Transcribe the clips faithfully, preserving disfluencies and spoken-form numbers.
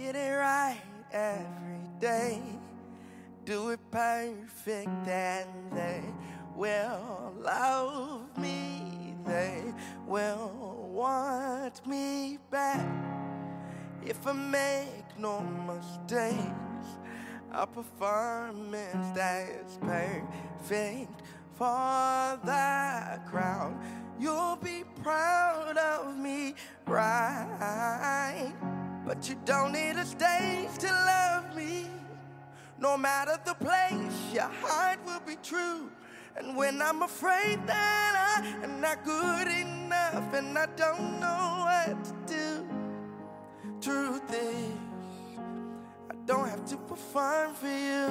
Get it right every day. Do it perfect and they will love me. They will want me back. If I make no mistakes, a performance that's perfect for the crowd. You'll be proud of me, right? But you don't need a stage to love me. No matter the place, your heart will be true. And when I'm afraid that I am not good enough and I don't know what to do, truth is, I don't have to perform for you.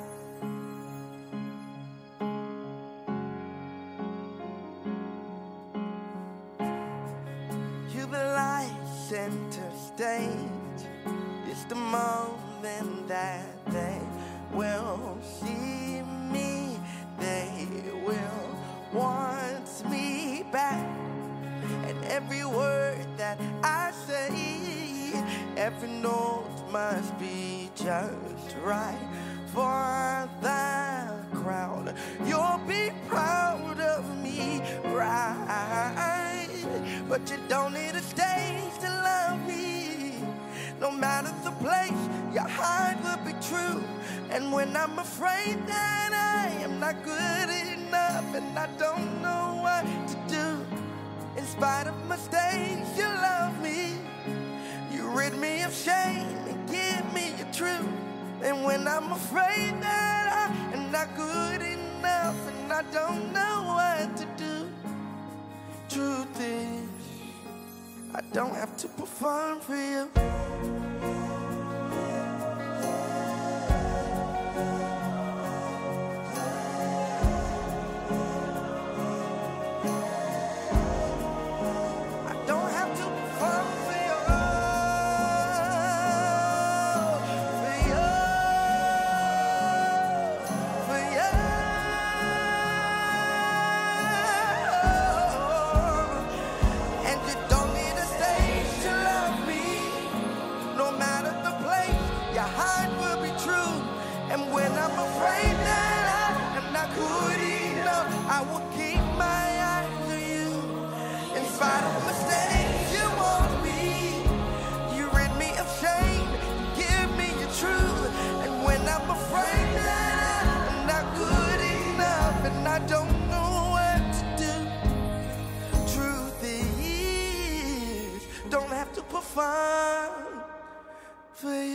You be like center stage. It's the moment that they will see me. They will want me back. And every word that I say, every note must be just right for the crowd. You'll be proud of me, right? But you don't need a stage to love me. No matter the place, your heart will be true. And when I'm afraid that I am not good enough and I don't know what to do, in spite of mistakes, you love me. You rid me of shame and give me your truth. And when I'm afraid that I am not good enough and I don't know what to do, truth is, I don't have to perform for you. I will keep my eyes on you. In spite of mistakes, you want me. You rid me of shame, give me your truth. And when I'm afraid that I'm not good enough and I don't know what to do, truth is, don't have to perform for you.